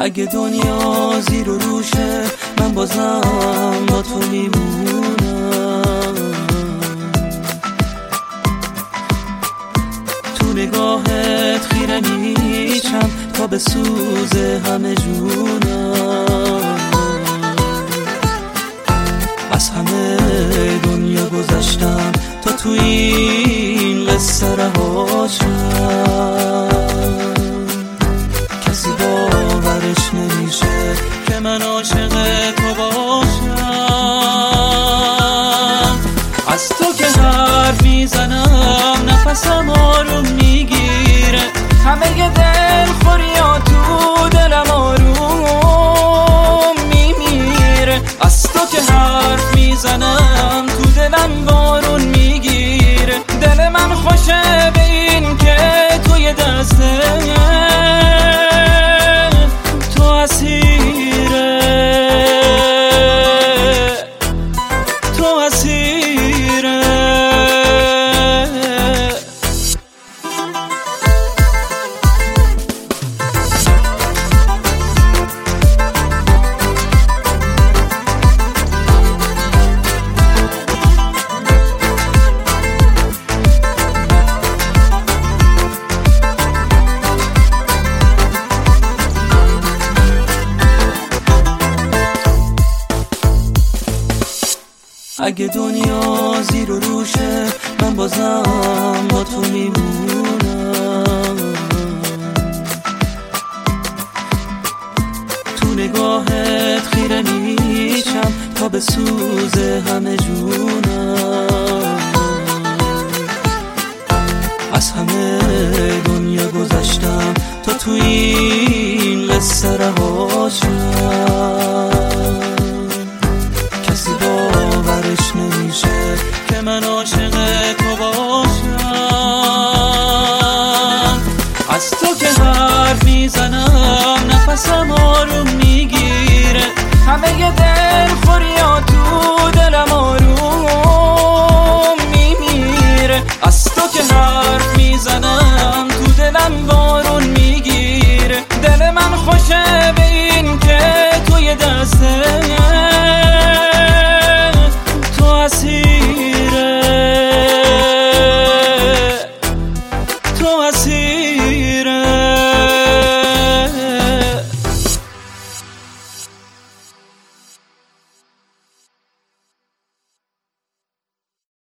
اگه دنیا زیر و روشه من بازم با تو میمونم. تو نگاهت خیره میشم تا به سوز همه جونم. از همه دنیا گذشتم تا تو این قصه رهاشم. کسی باورش نمیشه که من عاشق تو باشم. از تو که حرف میزنم نفسم آروم میگیره. همه دل خوریا تو دلم آروم میمیره. از تو که حرف میزنم تو دلم بارون میگیره. دل من خوشه به این که توی دسته تو اسیره، تو اسیره. اگه دنیا زیر و روشه من بازم با تو میمونم. تو نگاهت خیره میشم تا به سوز همه جونم. از همه دنیا گذشتم تا تو این قصه رهاشم. کسی باورش نمیشه که من عاشق تو باشم. از تو که حرف میزنم نفسم آروم میگیره. همه دل خوریا تو دلم آروم میمیره. از